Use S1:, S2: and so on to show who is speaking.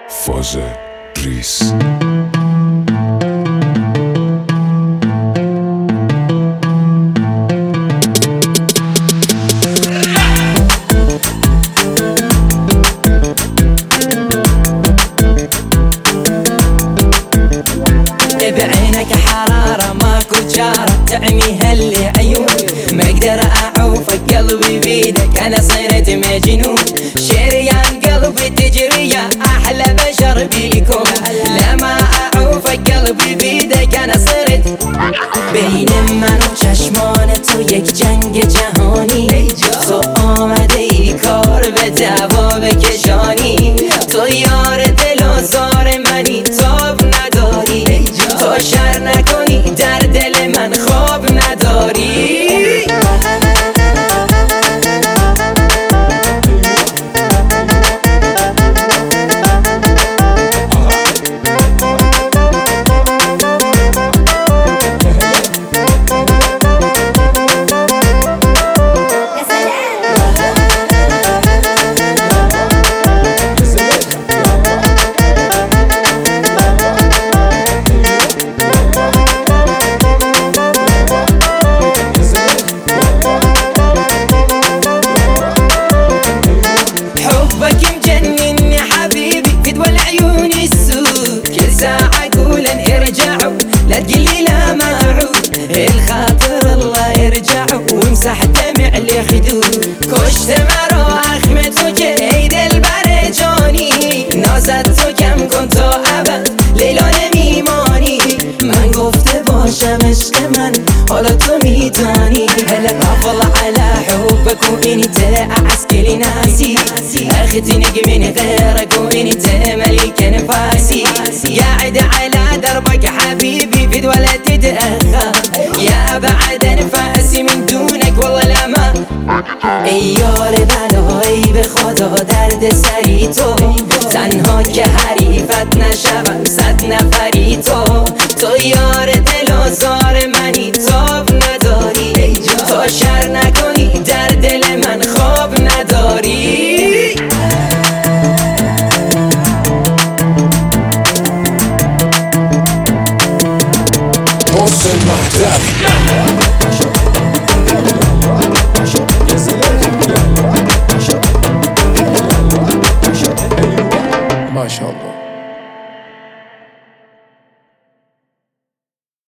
S1: فاز ریس.
S2: بعينك حرارة ماكو جارة تعمي هالعيون، ما اقدر اعوفك قلبي بيدك انا صرت مجنون. شريان قلبي تجريه احلى بشر بيكم، لما اعوفك قلبي بيدك انا صرت. بین من و چشمان تو یک جنگ جهانی، تو آمده ای کار به دعوا بکشانی. تو یار دل و زار منی، تاب نداری، تو شر نکنی در دل من خواب نداری. لا تقلي لا ما اعود، الخاطر الله يرجع وامسح دمع الخدود. کشت مرا اخم تو که ای دلبر جانی، نازت تو کم کن تا ابد لیلا نمیمانی. من گفته باشم عشق من حالا تو میدانی، هلا غافل على حبك وانت اعسكلي ناسي، اخذ نجم من غيرك وانت ملك نفاسي. قاعد على دربك حبيبي بيد ولا تتأخر، يا ابعد انفاسي من دونك والله لا ما. ای یار بلایی به خدا درد سری تو، تنها که حریفت نشوم صد نفری تو. تو یار دل و زار منی، تاب نداری، تو شر نکنی در دل من خواب نداری.
S1: محسن مهدوی